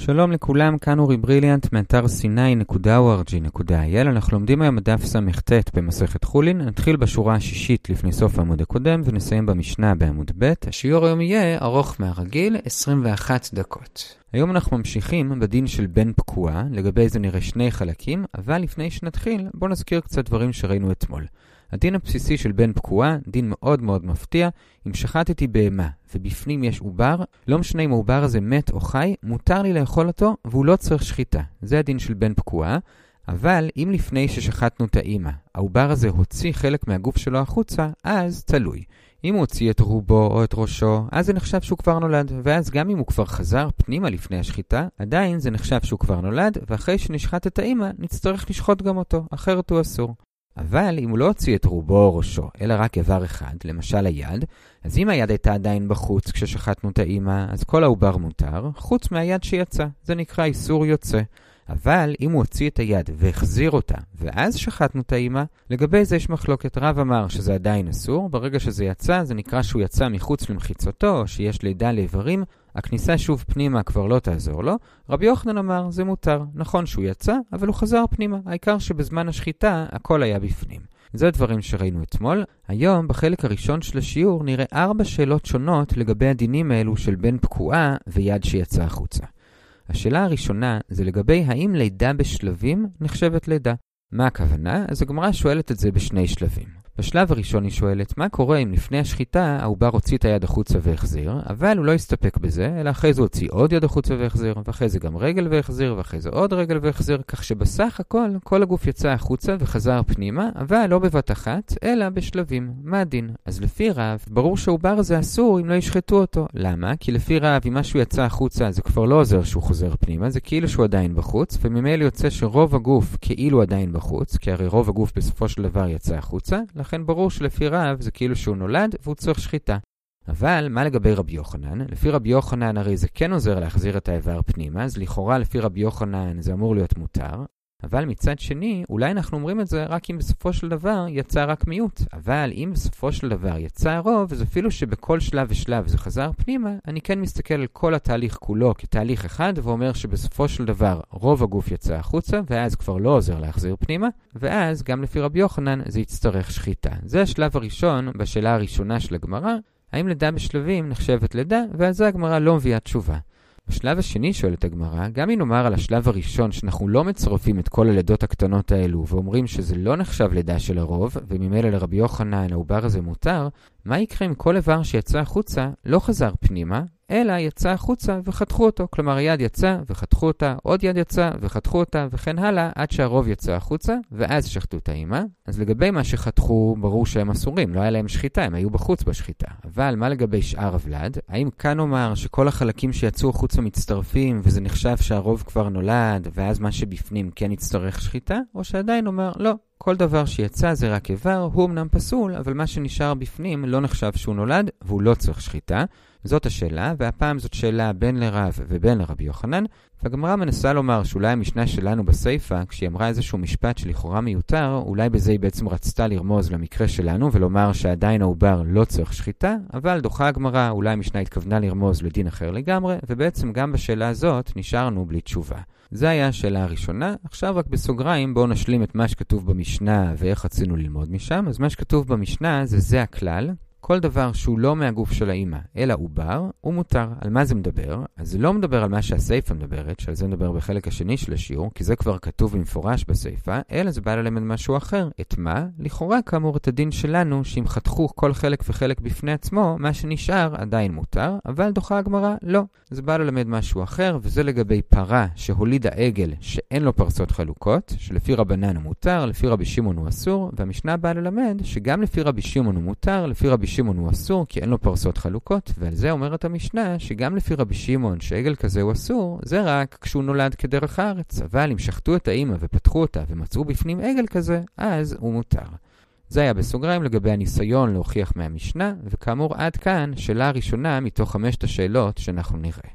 שלום לכולם, כאן אורי בריליאנט מאתר sinai.org.il. אנחנו לומדים היום בדף ס"ט במסכת חולין. נתחיל בשורה השישית לפני סוף העמוד הקודם ונסיים במשנה בעמוד ב'. השיעור היום יהיה ארוך מהרגיל, 21 דקות. היום אנחנו ממשיכים בדין של בן פקוע, לגבי זה נראה שני חלקים, אבל לפני שנתחיל בואו נזכיר קצת דברים שראינו אתמול. הדין הבסיסי של בן פקוע, דין מאוד מאוד מפתיע. אם שחטתי בהמה ובפנים יש עובר, לא משנה אם העובר הזה מת או חי, מותר לי לאכול אותו והוא לא צריך שחיטה. זה הדין של בן פקוע. אבל אם לפני ששחטנו את האמא, העובר הזה הוציא חלק מהגוף שלו החוצה, אז תלוי. אם הוא הוציא את רובו או את ראשו, אז זה נחשב שהוא כבר נולד, ואז גם אם הוא כבר חזר פנימה לפני השחיטה, עדיין זה נחשב שהוא כבר נולד, ואחרי שנשחט את האמא, נצטרך לשחוט גם אותו, אחרת הוא אסור. אבל אם הוא לא הוציא את רובו או ראשו, אלא רק איבר אחד, למשל היד, אז אם היד הייתה עדיין בחוץ כששחטנו את האמא, אז כל העובר מותר, חוץ מהיד שיצא. זה נקרא איסור יוצא. אבל אם הוא הוציא את היד והחזיר אותה, ואז שחטנו את האמא, לגבי זה יש מחלוקת. רב אמר שזה עדיין אסור, ברגע שזה יצא, זה נקרא שהוא יצא מחוץ למחיצתו, שיש לידה לאיברים, הכניסה שוב פנימה כבר לא תעזור לו. רבי יוחנן אמר, זה מותר. נכון שהוא יצא, אבל הוא חזר פנימה. העיקר שבזמן השחיטה, הכל היה בפנים. זה דברים שראינו אתמול. היום, בחלק הראשון של השיעור, נראה 4 שאלות שונות לגבי הדינים האלו של בן פקועה ויד שיצא החוצה. השאלה הראשונה זה לגבי האם לידה בשלבים נחשבת לידה. מה הכוונה? אז הגמרא שואלת את זה בשני שלבים. בשלב הראשון היא שואלת, מה קורה אם לפני השחיטה העובר הוציא את היד החוצה והחזיר, אבל הוא לא הסתפק בזה, אלא אחרי זה הוציא עוד יד החוצה והחזיר, ואחרי זה גם רגל והחזיר, ואחרי זה עוד רגל והחזיר, כך שבסך הכל, כל הגוף יצא החוצה וחזר פנימה, אבל לא בבת אחת, אלא בשלבים. מה הדין? אז לפי רב, ברור שהעובר הזה אסור אם לא ישחטו אותו. למה? כי לפי רב, אם משהו יצא החוצה, זה כבר לא עוזר שהוא חוזר פנימה, זה כאילו שהוא עדיין בחוץ, וממילא יוצא שרוב הגוף כאילו עדיין בחוץ, כי הרי רוב הגוף בסופו של דבר יצא החוצה, לכן ברור שלפי רב זה כאילו שהוא נולד והוא צריך שחיטה. אבל מה לגבי רבי יוחנן? לפי רבי יוחנן הרי זה כן עוזר להחזיר את האיבר פנימה, אז לכאורה לפי רבי יוחנן זה אמור להיות מותר. אבל מצד שני, אולי אנחנו אומרים את זה רק אם בסופו של דבר יצא רק מיעוט. אבל אם בסופו של דבר יצא רוב, אז אפילו שבכל שלב ושלב זה חזר פנימה, אני כן מסתכל על כל התהליך כולו כתהליך אחד, ואומר שבסופו של דבר רוב הגוף יצא החוצה, ואז כבר לא עוזר להחזיר פנימה, ואז גם לפי רבי יוחנן זה יצטרך שחיטה. זה השלב הראשון בשאלה הראשונה של הגמרא, האם לידה בשלבים נחשבת לידה, ועל זה הגמרא לא מביאה תשובה. בשלב השני שואלת הגמרא, גם אם נאמר על השלב הראשון שאנחנו לא מצרפים את כל הלידות הקטנות האלו ואומרים שזה לא נחשב לידה של הרוב, וממילא לרבי יוחנן העובר הזה מותר, מה יקרה אם כל איבר שיצא החוצה לא חזר פנימה, אלא יצא החוצה וחתכו אותו? כלומר, יד יצא וחתכו אותה, עוד יד יצא וחתכו אותה וכן הלאה, עד שהרוב יצא החוצה, ואז שחטו את האמא. אז לגבי מה שחתכו, ברור שהם אסורים, לא היה להם שחיטה, הם היו בחוץ בשחיטה. אבל מה לגבי שאר הוולד? האם כאן אומר שכל החלקים שיצאו החוצה מצטרפים, וזה נחשב שהרוב כבר נולד, ואז מה שבפנים כן יצטרך שחיטה? או שעדיין אומר, לא. כל דבר שיצא זה רק איבר, הוא אמנם פסול, אבל מה שנשאר בפנים לא נחשב שהוא נולד, והוא לא צריך שחיטה. זאת השאלה, והפעם זאת שאלה בין לרב ובין לרבי יוחנן, והגמרא מנסה לומר שאולי המשנה שלנו בסייפה, כשהיא אמרה איזשהו משפט שלכאורה מיותר, אולי בזה היא בעצם רצתה לרמוז למקרה שלנו, ולומר שעדיין העובר לא צריך שחיטה, אבל דוחה הגמרא, אולי המשנה התכוונה לרמוז לדין אחר לגמרי, ובעצם גם בשאלה הזאת נשארנו בלי תשובה. זה היה השאלה הראשונה. עכשיו רק בסוגריים בואו נשלים את מה שכתוב במשנה ואיך רצינו ללמוד משם. אז מה שכתוב במשנה זה הכלל. כל דבר שהוא לא מהגוף של האמא, אלא עובר, הוא מותר. על מה זה מדבר? אז זה לא מדבר על מה שהסייפה מדברת, שעל זה מדבר בחלק השני של השיעור, כי זה כבר כתוב במפורש בסייפה, אלא זה בא ללמד משהו אחר. את מה? לכאורה כאמור את הדין שלנו, שאם חתכו כל חלק וחלק בפני עצמו, מה שנשאר עדיין מותר, אבל דוחה הגמרא לא. זה בא ללמד משהו אחר, וזה לגבי פרה שהולידה עגל שאין לו פרסות חלוקות, שלפי רבנן הוא מותר, לפי רבי שמעון הוא אסור, והמשנה באה ללמד שגם לפי רבי שמעון הוא מותר, לפי רבי שמעון הוא אסור, כי אין לו פרסות חלוקות, ועל זה אומרת המשנה שגם לפי רבי שמעון שעגל כזה הוא אסור, זה רק כשהוא נולד כדרך הארץ, אבל אם שחטו את האמא ופתחו אותה ומצאו בפנים עגל כזה, אז הוא מותר. זה היה בסוגריים לגבי הניסיון להוכיח מהמשנה, וכאמור עד כאן שאלה הראשונה מתוך 5 השאלות שאנחנו נראה.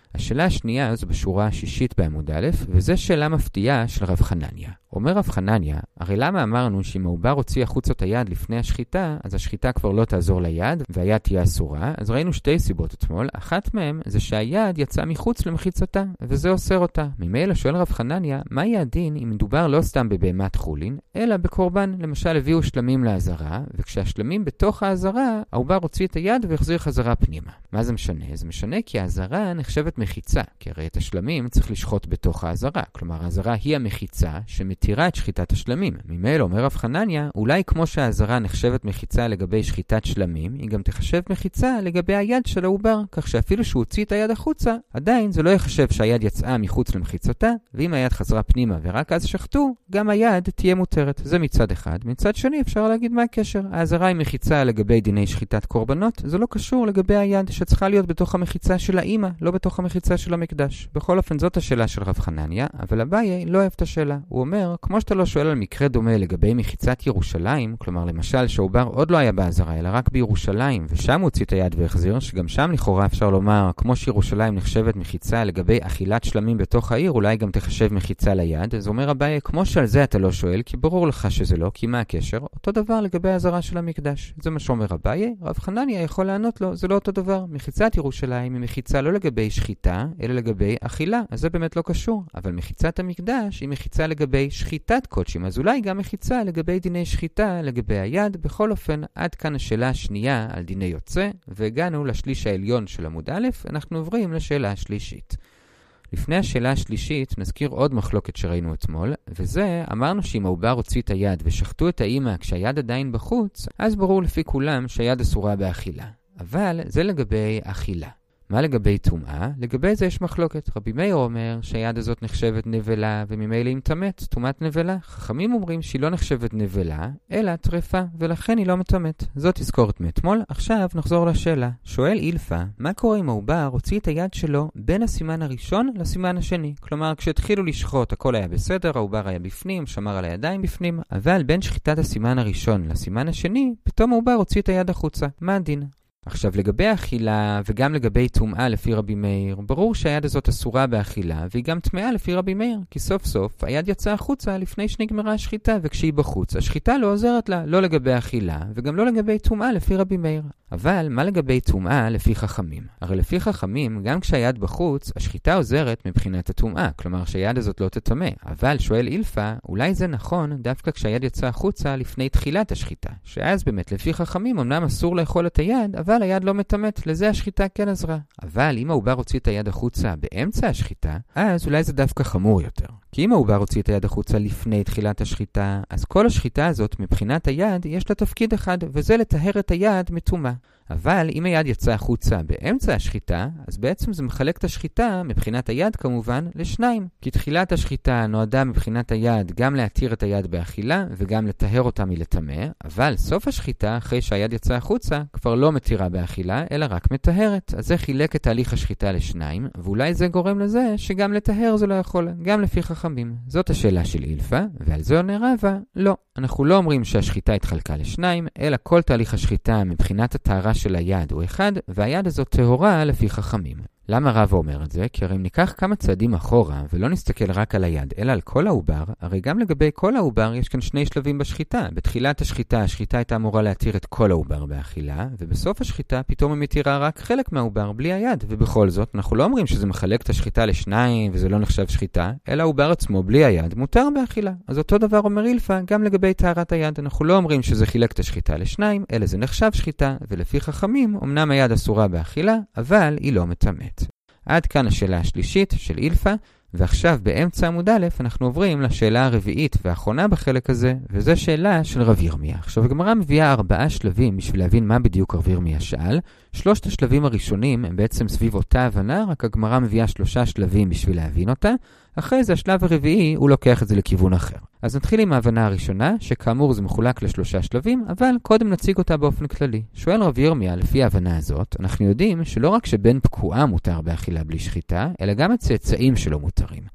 השאלה השנייה זו בשורה השישית בעמוד א', וזו שאלה מפתיעה של רב חנניה. אומר רב חנניה, הרי למה אמרנו שאם העובר הוציא החוצה את היד לפני השחיטה, אז השחיטה כבר לא תעזור ליד, והיד תהיה אסורה? אז ראינו שתי סיבות אתמול. אחת מהן זה שהיד יצאה מחוץ למחיצתה, וזה אוסר אותה. ממילא שואל רב חנניה, מה יהיה הדין אם מדובר לא סתם בבהמת חולין, אלא בקורבן? למשל הביאו שלמים לעזרה, וכשהשלמים בתוך העזרה, העובר הוציא את היד והחזיר חזרה פנימה. מה זה משנה? זה משנה כי העזרה נחשבת מחיצה, כי הרי את השלמים צריך לשחוט בתוך העזרה. כלומר, העזרה היא המחיצה שמתירה את שחיטת השלמים. ממילא אומר רב חנניה, אולי כמו שהעזרה נחשבת מחיצה לגבי שחיטת שלמים, היא גם תחשב מחיצה לגבי היד של העובר, כך שאפילו שהוא הוציא את היד החוצה, עדיין זה לא יחשב שהיד יצאה מחוץ למחיצתה, ואם היד חזרה פנימה ורק אז שחטו, גם היד תהיה מותרת. זה מצד אחד. מצד שני אפשר להגיד מה הקשר. העזרה היא מחיצה לגבי דיני שחיטת קורבנות, זה לא קשור לגבי היד שצריכה להיות בתוך המחיצה של האמא, לא בתוך המחיצה של המקדש. בכל אופן זאת השאלה של רב חנניה, אבל אביי לא אוהב את השאלה. הוא אומר, כמו שאתה לא שואל על מקרה דומה לגבי מחיצת ירושלים, כלומר למשל שהעובר עוד לא היה בעזרה, אלא רק בירושלים, ושם הוא הוציא את היד והחזיר, שגם שם לכאורה אפשר לומר, כמו שירושלים נחשבת מחיצה לגבי אכילת שלמים בתוך העיר, אולי גם תחשב מחיצה ליד. אז אומר אביי, כמו שעל זה אתה לא שואל, כי ברור לך שזה לא, כי מה הקשר? אותו דבר לגבי העזרה של המקדש. זה מה שאומר אביי. רב חנניה יכול לענות לו, זה לא אותו דבר. מחיצת ירושלים היא מחיצה לא לגבי שחיטה, אלא לגבי אכילה. אז זה באמת לא קשור. אבל מחיצת המקדש היא מחיצה לגבי שחיטת קודשים. אז אולי גם מחיצה לגבי דיני שחיטה, לגבי היד. בכל אופן, עד כאן השאלה השנייה על דיני יוצא, והגענו לשליש העליון של עמוד א', אנחנו עוברים לשאלה השלישית. לפני השאלה השלישית נזכיר עוד מחלוקת שראינו אתמול, וזה אמרנו שאם העובר הוציא את היד ושחטו את האמא כשהיד עדיין בחוץ, אז ברור לפי כולם שהיד אסורה באכילה. אבל זה לגבי אכילה. מה לגבי טומאה? לגבי זה יש מחלוקת. רבי מאיר אומר שהיד הזאת נחשבת נבלה, וממילא היא מטמאת, טומאת נבלה. חכמים אומרים שהיא לא נחשבת נבלה, אלא טרפה, ולכן היא לא מטמאת. זאת תזכורת מאתמול. עכשיו נחזור לשאלה. שואל אילפה, מה קורה אם העובר הוציא את היד שלו בין הסימן הראשון לסימן השני? כלומר, כשהתחילו לשחוט הכל היה בסדר, העובר היה בפנים, שמר על הידיים בפנים, אבל בין שחיטת הסימן הראשון לסימן השני, פתאום העובר הוציא את היד החוצה. מה הדין? עכשיו לגבי האכילה וגם לגבי טומאה לפי רבי מאיר, ברור שהיד הזאת אסורה באכילה והיא גם טמאה לפי רבי מאיר, כי סוף סוף היד יצאה החוצה לפני שנגמרה השחיטה, וכשהיא בחוץ השחיטה לא עוזרת לה, לא לגבי האכילה וגם לא לגבי טומאה לפי רבי מאיר. אבל מה לגבי טומאה לפי חכמים? הרי לפי חכמים גם כשהיד בחוץ השחיטה עוזרת מבחינת הטומאה, כלומר שהיד הזאת לא תטמא. אבל שואל אילפה, אולי זה נכון דווקא כשהיד יצאה החוצה לפני תחילת השחיטה, שאז באמת לפי חכמים אמנם אסור לאכול את היד, אבל היד לא מטמאת, לזה השחיטה כן עזרה. אבל אם העובר הוציא את היד החוצה באמצע השחיטה, אז אולי זה דווקא חמור יותר. כי אם העובר הוציא את היד החוצה לפני תחילת השחיטה, אז כל השחיטה הזאת מבחינת היד יש לה תפקיד אחד, וזה לטהר את היד מטומאה. אבל אם היד יצאה החוצה באמצע השחיטה, אז בעצם זה מחלק את השחיטה, מבחינת היד כמובן, לשניים. כי תחילת השחיטה נועדה מבחינת היד גם להתיר את היד באכילה, וגם לטהר אותה מלטמא, אבל סוף השחיטה, אחרי שהיד יצאה החוצה, כבר לא מתירה באכילה, אלא רק מטהרת. אז זה חילק את תהליך השחיטה לשניים, ואולי זה גורם לזה שגם לטהר זה לא יכול, גם לפי חכמים. זאת השאלה של אילפה, ועל זה עונה רבא, לא. אנחנו לא אומרים שהשחיטה התחלקה לשניים, אלא כל תהליך השחיטה מבחינת הטהרה של היד הוא אחד, והיד הזאת טהורה לפי חכמים. למה רבא אומר את זה? כי הרי אם ניקח כמה צעדים אחורה ולא נסתכל רק על היד, אלא על כל העובר, הרי גם לגבי כל העובר יש כאן שני שלבים בשחיטה. בתחילת השחיטה, השחיטה הייתה אמורה להתיר את כל העובר באכילה, ובסוף השחיטה פתאום היא מתירה רק חלק מהעובר בלי היד. ובכל זאת, אנחנו לא אומרים שזה מחלק את השחיטה לשניים וזה לא נחשב שחיטה, אלא העובר עצמו בלי היד מותר באכילה. אז אותו דבר אומר אילפה גם לגבי טהרת היד. אנחנו לא אומרים שזה חילק את השחיטה לשניים, אלא זה נחשב שחיטה, ולפי חכמים, אמנם היד אסורה באכילה, אבל היא לא מטמאת. עד כאן השאלה השלישית של אילפה, ועכשיו באמצע עמוד א' אנחנו עוברים לשאלה הרביעית והאחרונה בחלק הזה, וזו שאלה של רב ירמיה. עכשיו הגמרא מביאה 4 שלבים בשביל להבין מה בדיוק רב ירמיה שאל. 3 השלבים הראשונים הם בעצם סביב אותה הבנה, רק הגמרא מביאה 3 שלבים בשביל להבין אותה. אחרי זה השלב הרביעי הוא לוקח את זה לכיוון אחר. אז נתחיל עם ההבנה הראשונה, שכאמור זה מחולק ל3 שלבים, אבל קודם נציג אותה באופן כללי. שואל רב ירמיה, לפי ההבנה הזאת, אנחנו יודעים שלא רק שבן פקועה מותר באכילה בלי שחיטה, אלא גם הצאצאים שלו מותרים.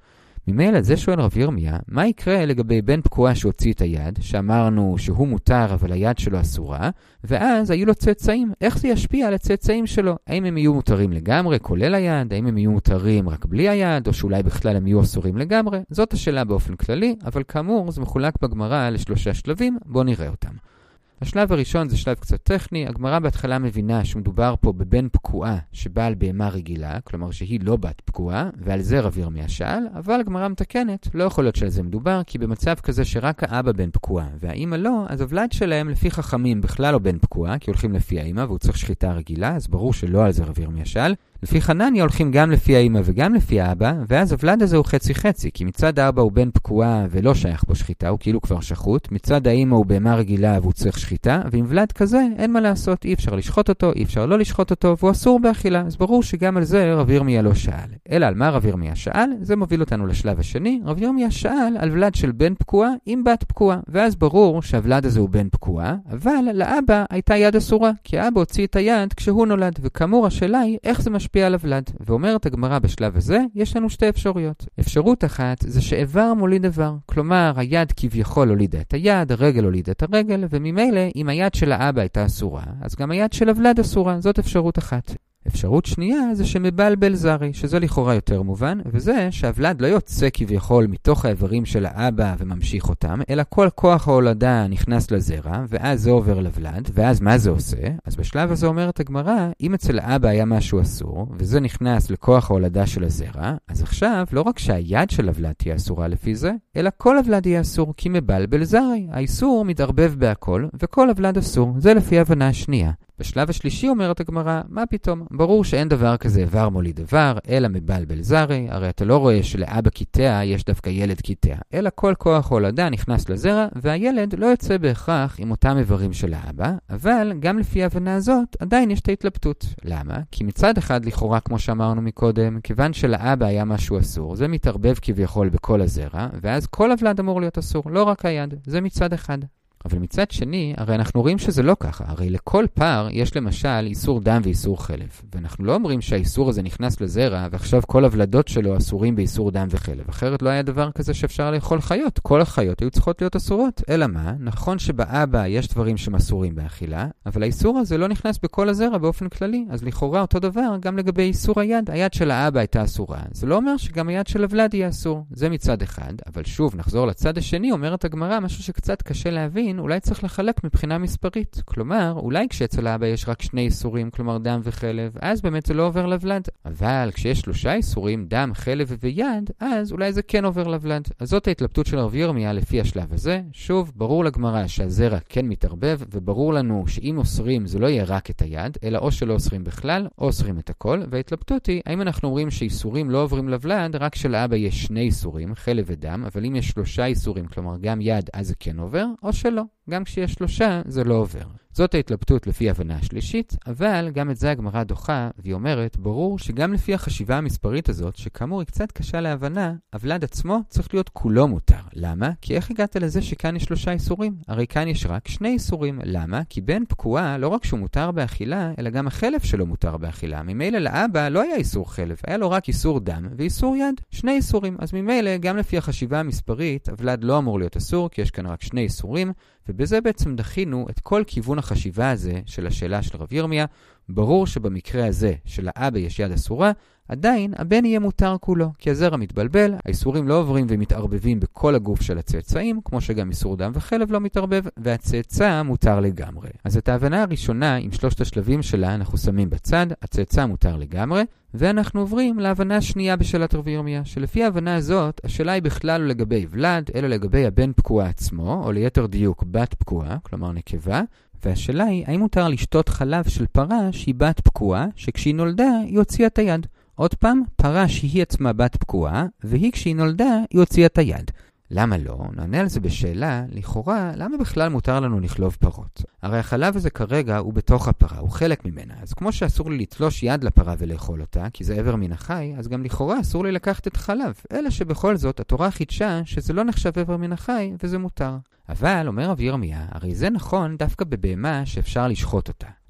ממילא זה שואל רב ירמיה, מה יקרה לגבי בן פקועה שהוציא את היד, שאמרנו שהוא מותר אבל היד שלו אסורה, ואז היו לו צאצאים, איך זה ישפיע על הצאצאים שלו? האם הם יהיו מותרים לגמרי, כולל היד? האם הם יהיו מותרים רק בלי היד, או שאולי בכלל הם יהיו אסורים לגמרי? זאת השאלה באופן כללי, אבל כאמור זה מחולק בגמרא לשלושה שלבים, בואו נראה אותם. השלב הראשון זה שלב קצת טכני, הגמרא בהתחלה מבינה שמדובר פה בבן פקועה שבא על בהמה רגילה, כלומר שהיא לא בת פקועה, ועל זה רב ירמיה שאל, אבל הגמרא מתקנת, לא יכול להיות שעל זה מדובר, כי במצב כזה שרק האבא בן פקועה והאמא לא, אז הוולד שלהם לפי חכמים בכלל לא בן פקועה, כי הולכים לפי האמא והוא צריך שחיטה רגילה, אז ברור שלא על זה רב ירמיה שאל. לפי חנניה הולכים גם לפי האמא וגם לפי האבא, ואז הוולד הזה הוא חצי חצי, כי מצד האבא הוא בן פקועה ולא שייך בו שחיטה, הוא כאילו כבר שחוט, מצד האמא הוא בהמה רגילה והוא צריך שחיטה, ועם ולד כזה אין מה לעשות, אי אפשר לשחוט אותו, אי אפשר לא לשחוט אותו, והוא אסור באכילה, אז ברור שגם על זה רב ירמיה לא שאל. אלא על מה רב ירמיה שאל? זה מוביל אותנו לשלב השני, רב ירמיה שאל על ולד של בן פקועה עם בת פקועה, ואז ברור שהוולד הזה הוא בן פקועה, אבל לאבא הייתה יד אסורה, כי האבא הוציא את היד כשהוא נולד, וכאמור השאלה היא איך זה משפיע על הוולד. ואומרת הגמרא בשלב הזה, יש לנו שתי אפשרויות. אפשרות אחת זה שאיבר מוליד איבר, כלומר היד כביכול הולידה את היד, הרגל הולידה את הרגל, וממילא אם היד של האבא הייתה אסורה, אז גם היד של הוולד אסורה, זאת אפשרות אחת. אפשרות שנייה זה שמבלבל זרי, שזה לכאורה יותר מובן, וזה שהוולד לא יוצא כביכול מתוך האיברים של האבא וממשיך אותם, אלא כל כוח ההולדה נכנס לזרע, ואז זה עובר לוולד, ואז מה זה עושה? אז בשלב הזה אומרת הגמרא, אם אצל האבא היה משהו אסור, וזה נכנס לכוח ההולדה של הזרע, אז עכשיו לא רק שהיד של הוולד תהיה אסורה לפי זה, אלא כל הוולד יהיה אסור, כי מבלבל זרי. האיסור מתערבב בהכל, וכל הוולד אסור. זה לפי הבנה השנייה. בשלב השלישי אומרת הגמרא, מה פתאום? ברור שאין דבר כזה איבר מוליד איבר, אלא מבלבל זרי, הרי אתה לא רואה שלאבא קיטע יש דווקא ילד קיטע, אלא כל כוח הולדה נכנס לזרע, והילד לא יוצא בהכרח עם אותם איברים של האבא, אבל גם לפי ההבנה הזאת עדיין יש את ההתלבטות. למה? כי מצד אחד לכאורה כמו שאמרנו מקודם, כיוון שלאבא היה משהו אסור, זה מתערבב כביכול בכל הזרע, ואז כל הוולד אמור להיות אסור, לא רק היד, זה מצד אחד. אבל מצד שני, הרי אנחנו רואים שזה לא ככה. הרי לכל פער יש למשל איסור דם ואיסור חלב. ואנחנו לא אומרים שהאיסור הזה נכנס לזרע, ועכשיו כל הוולדות שלו אסורים באיסור דם וחלב. אחרת לא היה דבר כזה שאפשר לאכול חיות. כל החיות היו צריכות להיות אסורות. אלא מה? נכון שבאבא יש דברים שמסורים באכילה, אבל האיסור הזה לא נכנס בכל הזרע באופן כללי. אז לכאורה אותו דבר גם לגבי איסור היד. היד של האבא הייתה אסורה. זה לא אומר שגם היד של הוולד יהיה אסור. זה מצד אחד. אבל שוב, נחזור לצד השני, אומרת הגמרא, משהו שקצת קשה להבין, אולי צריך לחלק מבחינה מספרית. כלומר, אולי כשאצל האבא יש רק שני איסורים, כלומר דם וחלב, אז באמת זה לא עובר לוולד. אבל כשיש 3 איסורים, דם, חלב ויד, אז אולי זה כן עובר לוולד. אז זאת ההתלבטות של רב ירמיה לפי השלב הזה. שוב, ברור לגמרא שהזרע כן מתערבב, וברור לנו שאם אוסרים זה לא יהיה רק את היד, אלא או שלא אוסרים בכלל, או אוסרים את הכל. וההתלבטות היא, האם אנחנו אומרים שאיסורים לא עוברים לוולד, רק שלאבא יש 2 איסורים, חלב ודם, אבל אם יש 3 איסורים, כלומר גם יד, אז זה כן עובר, או שלא. גם כשיש 3 זה לא עובר. זאת ההתלבטות לפי הבנה השלישית, אבל גם את זה הגמרא דוחה, והיא אומרת, ברור שגם לפי החשיבה המספרית הזאת, שכאמור היא קצת קשה להבנה, הוולד עצמו צריך להיות כולו מותר. למה? כי איך הגעת לזה שכאן יש 3 איסורים? הרי כאן יש רק 2 איסורים. למה? כי בן פקועה לא רק שהוא מותר באכילה, אלא גם החלב שלו מותר באכילה. ממילא לאבא לא היה איסור חלב, היה לו רק איסור דם ואיסור יד. 2 איסורים. אז ממילא גם לפי החשיבה המספרית, הוולד לא אמור להיות אסור, כי יש כאן רק 2 איסורים, ובזה בעצם דחינו את כל כיוון החשיבה הזה של השאלה של רב ירמיה. ברור שבמקרה הזה של האבא יש יד אסורה, עדיין הבן יהיה מותר כולו, כי הזרע מתבלבל, האיסורים לא עוברים ומתערבבים בכל הגוף של הצאצאים, כמו שגם איסור דם וחלב לא מתערבב, והצאצא מותר לגמרי. אז את ההבנה הראשונה עם 3 השלבים שלה אנחנו שמים בצד, הצאצא מותר לגמרי, ואנחנו עוברים להבנה השנייה בשאלת רב ירמיה, שלפי ההבנה הזאת, השאלה היא בכלל לא לגבי ולד, אלא לגבי הבן פקועה עצמו, או ליתר דיוק בת פקועה, כלומר נקבה, והשאלה היא, האם מותר לשתות חלב של פרה שהיא בת פקועה, שכשהיא נולדה היא הוציאה את היד? עוד פעם, פרה שהיא עצמה בת פקועה, והיא כשהיא נולדה היא הוציאה את היד. למה לא? נענה על זה בשאלה, לכאורה, למה בכלל מותר לנו לחלוב פרות? הרי החלב הזה כרגע הוא בתוך הפרה, הוא חלק ממנה. אז כמו שאסור לי לתלוש יד לפרה ולאכול אותה, כי זה עבר מן החי, אז גם לכאורה אסור לי לקחת את החלב. אלא שבכל זאת, התורה חידשה שזה לא נחשב עבר מן החי, וזה מותר. אבל, אומר רב ירמיה, הרי זה נכון דווקא בבהמה שאפשר לשחוט אותה.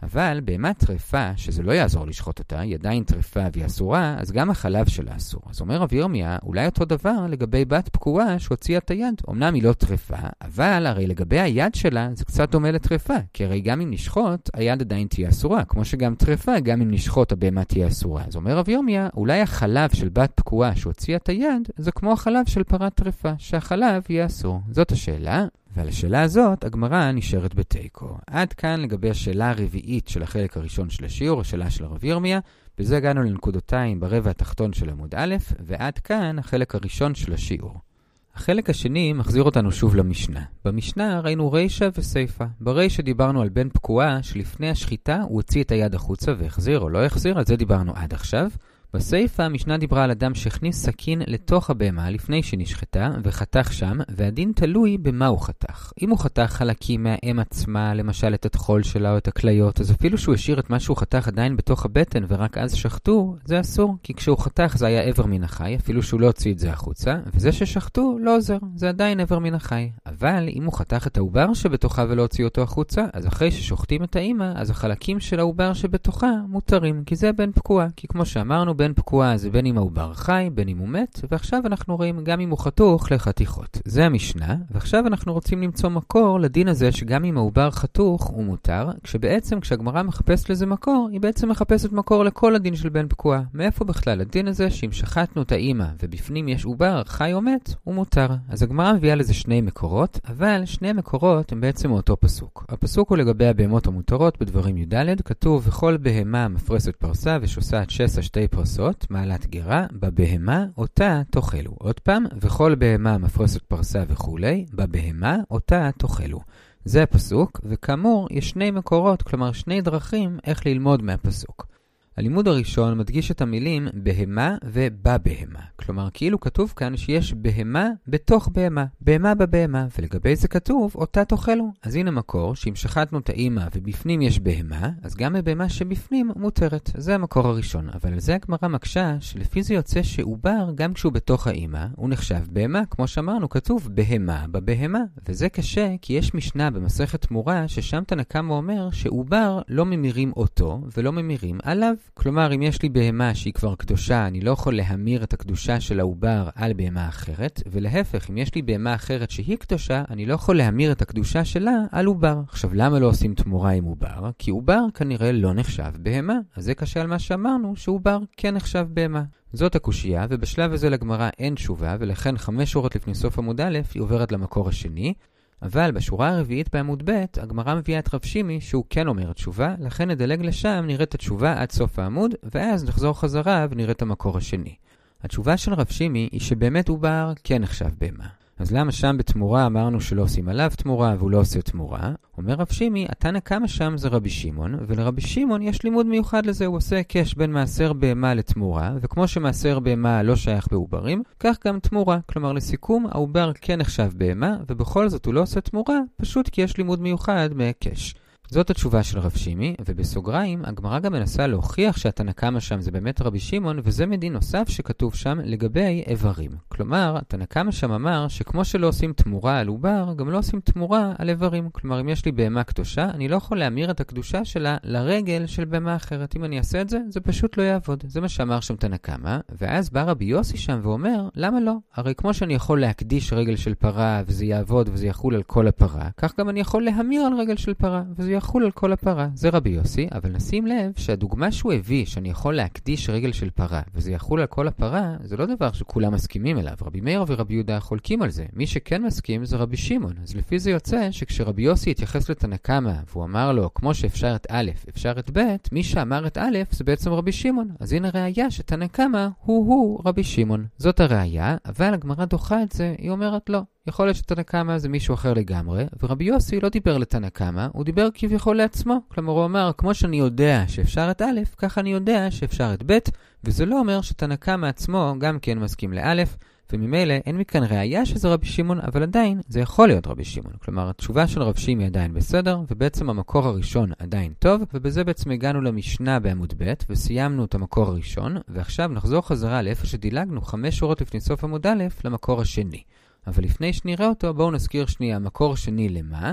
אבל בהמה טרפה, שזה לא יעזור לשחוט אותה, היא עדיין טרפה והיא אסורה, אז גם החלב שלה אסור. אז אומר רבי ירמיה, אולי אותו דבר לגבי בת פקועה שהוציאה את היד. אמנם היא לא טרפה, אבל הרי לגבי היד שלה זה קצת דומה לטרפה, כי הרי גם אם נשחוט, היד עדיין תהיה אסורה, כמו שגם טרפה, גם אם נשחוט הבהמה תהיה אסורה. אז אומר רבי ירמיה, אולי החלב של בת פקועה שהוציאה את היד, זה כמו החלב של פרה טרפה, שהחלב יהיה אסור. זאת השאלה. ועל השאלה הזאת, הגמרא נשארת בתיקו. עד כאן לגבי השאלה הרביעית של החלק הראשון של השיעור, השאלה של רבי ירמיה. בזה הגענו לנקודותיים ברבע התחתון של עמוד א', ועד כאן החלק הראשון של השיעור. החלק השני מחזיר אותנו שוב למשנה. במשנה ראינו רישה וסייפה. ברישה דיברנו על בן פקועה שלפני השחיטה הוא הוציא את היד החוצה והחזיר או לא החזיר, על זה דיברנו עד עכשיו. בסייפה המשנה דיברה על אדם שהכניס סכין לתוך הבהמה לפני שנשחטה וחתך שם, והדין תלוי במה הוא חתך. אם הוא חתך חלקים מהאם עצמה, למשל את התחול שלה או את הכליות, אז אפילו שהוא השאיר את מה שהוא חתך עדיין בתוך הבטן ורק אז שחטו, זה אסור, כי כשהוא חתך זה היה עבר מן החי, אפילו שהוא לא הוציא את זה החוצה, וזה ששחטו לא עוזר, זה עדיין עבר מן החי. אבל אם הוא חתך את העובר שבתוכה ולא הוציא אותו החוצה, אז אחרי ששוחטים את האמא, אז החלקים של העובר שבתוכה מותרים, כי זה בן פקועה, כי כמו שאמרנו, בן פקועה זה בין אם העובר חי, בין אם הוא מת, ועכשיו אנחנו רואים גם אם הוא חתוך לחתיכות. זה המשנה, ועכשיו אנחנו רוצים למצוא מקור לדין הזה שגם אם העובר חתוך הוא מותר, כשבעצם כשהגמרא מחפשת לזה מקור, היא בעצם מחפשת מקור לכל הדין של בן פקועה. מאיפה בכלל הדין הזה שאם שחטנו את האמא ובפנים יש עובר חי או מת, הוא מותר. אז הגמרא מביאה לזה שני מקורות, אבל שני המקורות הם בעצם מאותו פסוק. הפסוק הוא לגבי הבהמות המותרות בדברים י"ד, כתוב וכל בהמה מפרסת פרסה ושוסעת שסע שתי פרסות, מעלת גרה, בבהמה אותה תאכלו. עוד פעם, וכל בהמה מפרסת פרסה וכולי, בבהמה אותה תאכלו. זה הפסוק, וכאמור יש שני מקורות, כלומר שני דרכים איך ללמוד מהפסוק. הלימוד הראשון מדגיש את המילים בהמה ובבהמה. כלומר, כאילו כתוב כאן שיש בהמה בתוך בהמה, בהמה בבהמה, ולגבי זה כתוב אותה תאכלו. אז הנה מקור, שאם שחטנו את האמא ובפנים יש בהמה, אז גם הבהמה שבפנים מותרת. זה המקור הראשון, אבל על זה הגמרא מקשה שלפי זה יוצא שעובר גם כשהוא בתוך האמא, הוא נחשב בהמה, כמו שאמרנו, כתוב בהמה בבהמה. וזה קשה כי יש משנה במסכת תמורה ששם תנא קמא אומר שעובר לא ממירים אותו ולא ממירים עליו. כלומר, אם יש לי בהמה שהיא כבר קדושה, אני לא יכול להמיר את הקדושה של העובר על בהמה אחרת, ולהפך, אם יש לי בהמה אחרת שהיא קדושה, אני לא יכול להמיר את הקדושה שלה על עובר. עכשיו, למה לא עושים תמורה עם עובר? כי עובר כנראה לא נחשב בהמה. אז זה קשה על מה שאמרנו, שעובר כן נחשב בהמה. זאת הקושייה, ובשלב הזה לגמרא אין תשובה, ולכן 5 שורות לפני סוף עמוד א' היא עוברת למקור השני. אבל בשורה הרביעית בעמוד ב' הגמרא מביאה את רב שימי שהוא כן אומר תשובה, לכן נדלג לשם, נראה את התשובה עד סוף העמוד, ואז נחזור חזרה ונראה את המקור השני. התשובה של רב שימי היא שבאמת עובר כן נחשב בהמה. אז למה שם בתמורה אמרנו שלא עושים עליו תמורה והוא לא עושה תמורה? אומר רב שימי, התנא קמא שם זה רבי שמעון, ולרבי שמעון יש לימוד מיוחד לזה, הוא עושה הקש בין מעשר בהמה לתמורה, וכמו שמעשר בהמה לא שייך בעוברים, כך גם תמורה. כלומר לסיכום, העובר כן נחשב בהמה, ובכל זאת הוא לא עושה תמורה, פשוט כי יש לימוד מיוחד מהקש. זאת התשובה של רב שימי, ובסוגריים, הגמרא גם מנסה להוכיח שהתנא קמא שם זה באמת רבי שמעון, וזה מדין נוסף שכתוב שם לגבי איברים. כלומר, התנא קמא שם אמר שכמו שלא עושים תמורה על עובר, גם לא עושים תמורה על איברים. כלומר, אם יש לי בהמה קדושה, אני לא יכול להמיר את הקדושה שלה לרגל של בהמה אחרת. אם אני אעשה את זה, זה פשוט לא יעבוד. זה מה שאמר שם תנא קמא, ואז בא רבי יוסי שם ואומר, למה לא? הרי כמו שאני יכול להקדיש רגל של פרה וזה יעבוד וזה יחול על כל הפרה, כך גם אני יכול להמיר על רגל של פרה וזה יחול על כל הפרה. זה רבי יוסי, אבל נשים לב שהדוגמה שהוא הביא שאני יכול להקדיש רגל של פרה וזה יחול על כל הפרה, זה לא דבר שכולם מסכימים אליו. רבי מאיר ורבי יהודה חולקים על זה. מי שכן מסכים זה רבי שמעון. אז לפי זה יוצא שכשרבי יוסי התייחס לתנא קמא והוא אמר לו כמו שאפשר את א' אפשר את ב', מי שאמר את א' זה בעצם רבי שמעון. אז הנה ראיה שתנא קמא הוא רבי שמעון. זאת הראיה, אבל הגמרא דוחה את זה, היא אומרת לא. יכול להיות שתנא קמא זה מישהו אחר לגמרי, ורבי יוסי לא דיבר לתנא קמא, הוא דיבר כביכול לעצמו. כלומר הוא אמר, כמו שאני יודע שאפשר את א', ככה אני יודע שאפשר את ב', וזה לא אומר שתנא קמא עצמו גם כן מסכים לאלף, וממילא אין מכאן ראיה שזה רבי שמעון, אבל עדיין זה יכול להיות רבי שמעון. כלומר התשובה של רב שימי עדיין בסדר, ובעצם המקור הראשון עדיין טוב, ובזה בעצם הגענו למשנה בעמוד ב' וסיימנו את המקור הראשון, ועכשיו נחזור חזרה לאיפה שדילגנו 5 שורות לפני סוף עמוד א' למקור השני. אבל לפני שנראה אותו, בואו נזכיר שנייה, מקור שני למה?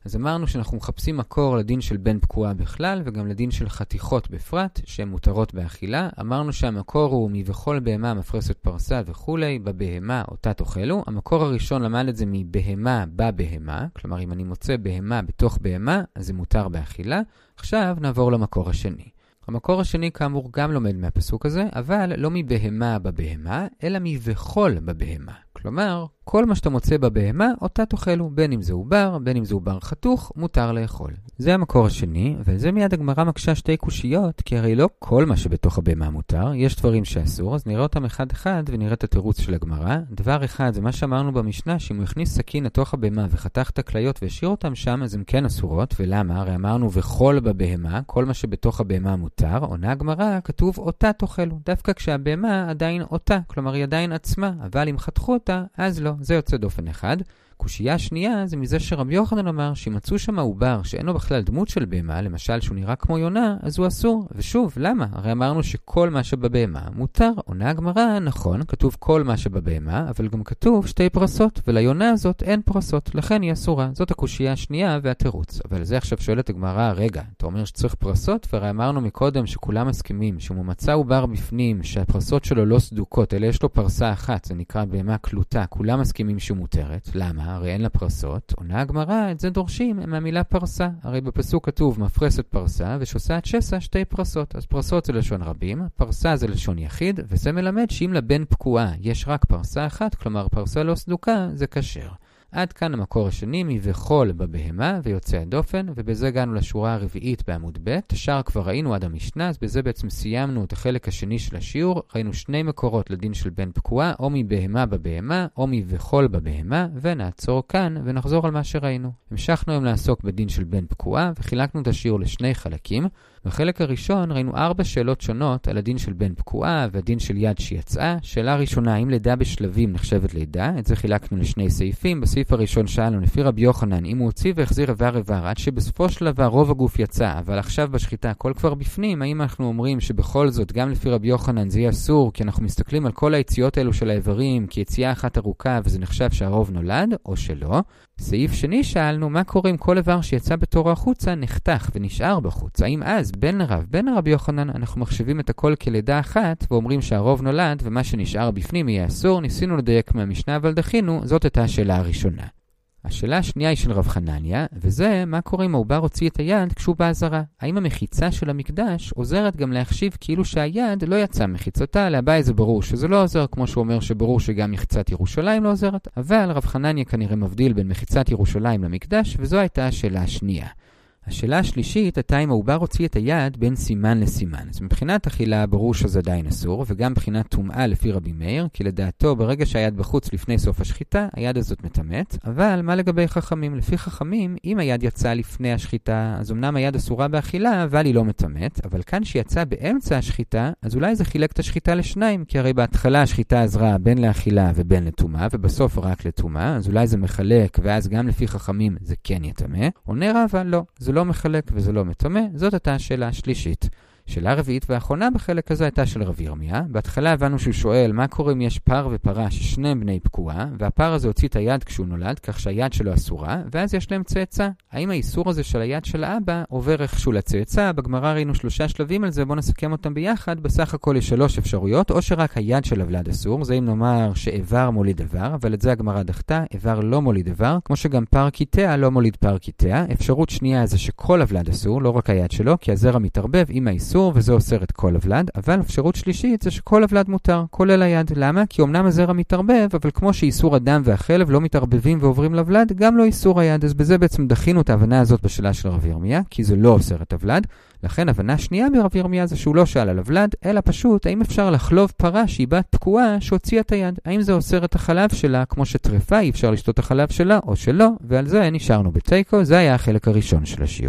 אז אמרנו שאנחנו מחפשים מקור לדין של בן פקועה בכלל, וגם לדין של חתיכות בפרט, שהן מותרות באכילה. אמרנו שהמקור הוא מבכל בהמה מפרסת פרסה וכולי, בבהמה אותה תאכלו. המקור הראשון למד את זה מבהמה בבהמה, כלומר אם אני מוצא בהמה בתוך בהמה, אז זה מותר באכילה. עכשיו נעבור למקור השני. המקור השני כאמור גם לומד מהפסוק הזה, אבל לא מבהמה בבהמה, אלא מבכל בבהמה. כלומר, כל מה שאתה מוצא בבהמה, אותה תאכלו, בין אם זה עובר, בין אם זה עובר חתוך, מותר לאכול. זה המקור השני, וזה מיד הגמרא מקשה שתי קושיות, כי הרי לא כל מה שבתוך הבהמה מותר, יש דברים שאסור, אז נראה אותם אחד אחד ונראה את התירוץ של הגמרא. דבר אחד זה מה שאמרנו במשנה, שאם הוא הכניס סכין לתוך הבהמה וחתך את הכליות והשאיר אותם שם, אז הם כן אסורות, ולמה? הרי אמרנו וכל בבהמה, כל מה שבתוך הבהמה מותר, עונה הגמרא, כתוב אותה תאכלו, דווקא כשהבהמה עדיין אותה, כלומר היא עדיין עצמה, אבל אם חתכו אותה, אז לא, זה יוצא דופן אחד. קושייה שנייה זה מזה שרבי יוחנן אמר שימצאו שם עובר שאין לו בכלל דמות של בהמה, למשל שהוא נראה כמו יונה, אז הוא אסור. ושוב, למה? הרי אמרנו שכל מה שבבהמה מותר. עונה הגמרא, נכון, כתוב כל מה שבבהמה, אבל גם כתוב שתי פרסות, וליונה הזאת אין פרסות, לכן היא אסורה. זאת הקושייה השנייה והתירוץ. אבל זה עכשיו שואלת הגמרא, רגע, אתה אומר שצריך פרסות? והרי אמרנו מקודם שכולם מסכימים, שהוא מצא עובר בפנים, שהפרסות שלו לא סדוקות, אלא יש לו פרסה אחת, זה נקרא בהמה קלוטה, כולם מסכימים שהוא מותרת. למה? הרי אין לה פרסות. עונה הגמרא, את זה דורשים מהמילה פרסה. הרי בפסוק כתוב מפרסת פרסה ושוסעת שסע שתי פרסות. אז פרסות זה לשון רבים, פרסה זה לשון יחיד, וזה מלמד שאם לבן פקועה יש רק פרסה אחת, כלומר פרסה לא סדוקה, זה כשר. עד כאן המקור השני מבכל בבהמה ויוצא הדופן, ובזה הגענו לשורה הרביעית בעמוד ב'. השאר כבר ראינו עד המשנה, אז בזה בעצם סיימנו את החלק השני של השיעור. ראינו שני מקורות לדין של בן פקועה, או מבהמה בבהמה, או מבכל בבהמה, ונעצור כאן ונחזור על מה שראינו. המשכנו היום לעסוק בדין של בן פקועה, וחילקנו את השיעור לשני חלקים. בחלק הראשון ראינו 4 שאלות שונות על הדין של בן פקועה והדין של יד שיצאה. שאלה ראשונה, האם לידה בשלבים נחשבת לידה? את זה חילקנו לשני סעיפים. בסעיף הראשון שאלנו לפי רבי יוחנן, אם הוא הוציא והחזיר איבר עד שבסופו של דבר רוב הגוף יצא, אבל עכשיו בשחיטה הכל כבר בפנים, האם אנחנו אומרים שבכל זאת גם לפי רבי יוחנן זה יהיה אסור, כי אנחנו מסתכלים על כל היציאות האלו של האיברים כיציאה אחת ארוכה וזה נחשב שהרוב נולד, או שלא? סעיף שני שאלנו, מה קורה אם כל איבר שיצא בתורו החוצה נחתך ונשאר בחוץ? האם אז בין רבי יוחנן אנחנו מחשבים את הכל כלידה אחת ואומרים שהרוב נולד ומה שנשאר בפנים יהיה אסור? ניסינו לדייק מהמשנה אבל דחינו, זאת הייתה השאלה הראשונה. השאלה השנייה היא של רב חנניה, וזה מה קורה אם העובר הוציא את היד כשהוא בעזרה. האם המחיצה של המקדש עוזרת גם להחשיב כאילו שהיד לא יצאה מחיצתה? לאביי זה ברור שזה לא עוזר, כמו שהוא אומר שברור שגם מחיצת ירושלים לא עוזרת, אבל רב חנניה כנראה מבדיל בין מחיצת ירושלים למקדש, וזו הייתה השאלה השנייה. השאלה השלישית הייתה אם העובר הוציא את היד בין סימן לסימן. אז מבחינת אכילה ברור שזה עדיין אסור, וגם מבחינת טומאה לפי רבי מאיר, כי לדעתו ברגע שהיד בחוץ לפני סוף השחיטה, היד הזאת מטמאת. אבל מה לגבי חכמים? לפי חכמים, אם היד יצאה לפני השחיטה, אז אמנם היד אסורה באכילה, אבל היא לא מטמאת. אבל כאן שיצאה באמצע השחיטה, אז אולי זה חילק את השחיטה לשניים, כי הרי בהתחלה השחיטה עזרה בין לאכילה ובין לטומאה, ובסוף רק לטומאה, אז אולי זה מחלק, ואז גם לפי חכמים זה כן יטמא. עונה רבא, לא, זה לא מחלק וזה לא מטמא. זאת הייתה השאלה השלישית. שאלה רביעית והאחרונה בחלק הזה הייתה של רבי ירמיה. בהתחלה הבנו שהוא שואל מה קורה אם יש פר ופרה ששניהם בני פקועה, והפר הזה הוציא את היד כשהוא נולד, כך שהיד שלו אסורה, ואז יש להם צאצא. האם האיסור הזה של היד של האבא עובר איכשהו לצאצא? בגמרא ראינו 3 שלבים על זה, בואו נסכם אותם ביחד. בסך הכל יש 3 אפשרויות, או שרק היד של הוולד אסור, זה אם נאמר שאיבר מוליד איבר, אבל את זה הגמרא דחתה, איבר לא מוליד איבר, כמו שגם פר קיטע לא מוליד פר קיטע. אפשרות שנייה זה שכל הוולד אסור, לא רק היד שלו, כי הזרע מתערבב עם האיסור וזה אוסר את כל הוולד, אבל אפשרות שלישית זה שכל הוולד מותר, כולל היד. למה? כי אמנם הזרע מתערבב, אבל כמו שאיסור הדם והחלב לא מתערבבים ועוברים לוולד, גם לא איסור היד. אז בזה בעצם דחינו את ההבנה הזאת בשאלה של רבי ירמיה, כי זה לא אוסר את הוולד. לכן הבנה שנייה ברבי ירמיה זה שהוא לא שאל על הוולד, אלא פשוט האם אפשר לחלוב פרה שהיא בת פקועה שהוציאה את היד. האם זה אוסר את החלב שלה, כמו שטרפה אי אפשר לשתות את החלב שלה, או שלא, ועל זה נשארנו בתיקו. זה היה החלק הראשון של השיעור.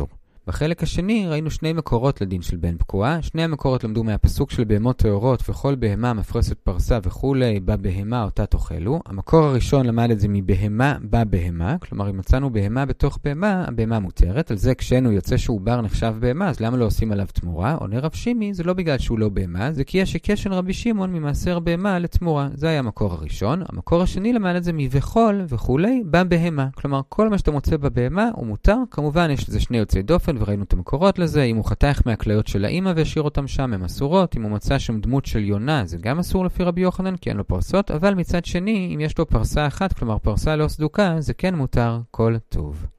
בחלק השני ראינו שני מקורות לדין של בן פקועה. שני המקורות למדו מהפסוק של בהמות טהורות וכל בהמה מפרסת פרסה וכולי, בבהמה אותה תאכלו. המקור הראשון למד את זה מבהמה בבהמה, כלומר אם מצאנו בהמה בתוך בהמה, הבהמה מותרת. על זה כשאנו יוצא שהוא בר נחשב בהמה, אז למה לא עושים עליו תמורה? עונה רב שימי, זה לא בגלל שהוא לא בהמה, זה כי יש הקשר רבי שמעון ממעשר בהמה לתמורה. זה היה המקור הראשון. המקור השני למד את זה מבחול וכולי, בבהמה. כלומר כל מה שאתה מוצא בבהמה הוא מותר. כמובן יש לזה שני יוצאי דופן וראינו את המקורות לזה. אם הוא חתך מהכליות של האמא והשאיר אותם שם, הם אסורות. אם הוא מצא שם דמות של יונה, זה גם אסור לפי רבי יוחנן, כי אין לו פרסות. אבל מצד שני, אם יש לו פרסה אחת, כלומר פרסה לא סדוקה, זה כן מותר. כל טוב.